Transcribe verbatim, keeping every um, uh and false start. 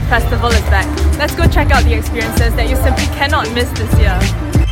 Festival is back. Let's go check out the experiences that you simply cannot miss this year.